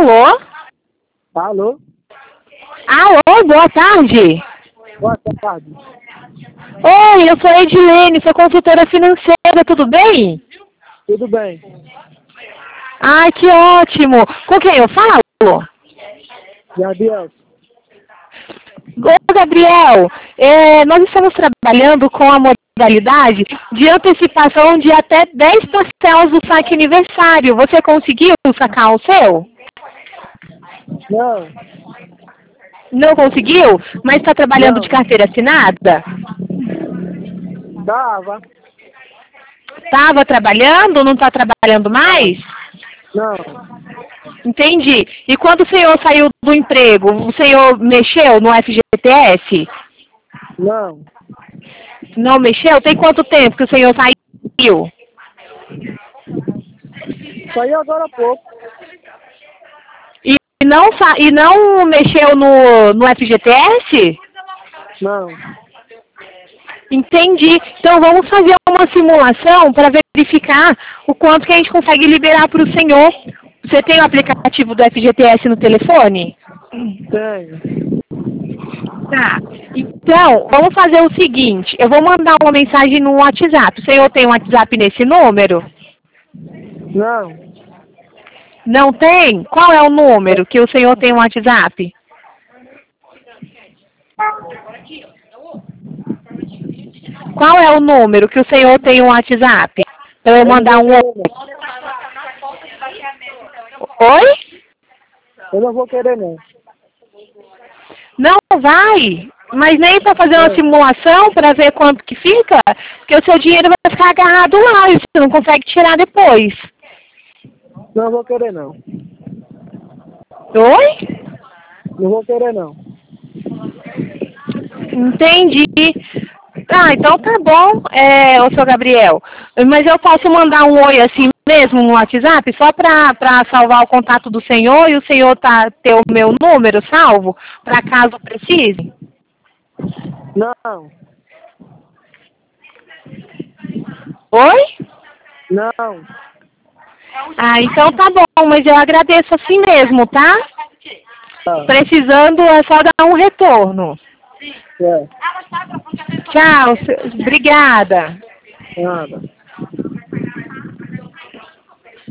Alô? Alô? Alô, boa tarde. Boa tarde. Oi, eu sou a Edilene, sou consultora financeira, tudo bem? Tudo bem? Ai, que ótimo. Com quem eu falo? Gabriel? Ô, Gabriel, nós estamos trabalhando com a modalidade de antecipação de até 10 parcelas do saque aniversário. Você conseguiu sacar o seu? Não. Não conseguiu? Mas está trabalhando de Não. carteira assinada? Dava? Estava trabalhando, não está trabalhando mais? Não. Entendi. E quando o senhor saiu do emprego, o senhor mexeu no FGTS? Não. Não mexeu? Tem quanto tempo que o senhor saiu? Saiu agora há pouco. E não mexeu no FGTS? Não. Entendi. Então vamos fazer uma simulação para verificar o quanto que a gente consegue liberar para o senhor. Você tem o aplicativo do FGTS no telefone? Tenho. Tá. Então, vamos fazer o seguinte. Eu vou mandar uma mensagem no WhatsApp. O senhor tem um WhatsApp nesse número? Não. Não tem? Qual é o número que o senhor tem um WhatsApp? Qual é o número que o senhor tem um WhatsApp? Então eu mandar um... Oi? Eu não vou querer, não. Não vai, mas nem para fazer uma simulação para ver quanto que fica, porque o seu dinheiro vai ficar agarrado lá e você não consegue tirar depois. Não vou querer, não. Oi? Não vou querer, não. Entendi. Ah, então tá bom, ô seu Gabriel. Mas eu posso mandar um oi assim mesmo no WhatsApp, só pra salvar o contato do senhor e o senhor ter o meu número salvo, para caso precise? Não. Oi? Não. Ah, então tá bom, mas eu agradeço assim mesmo, tá? Tá. Precisando é só dar um retorno. É. Tchau, obrigada. Nada.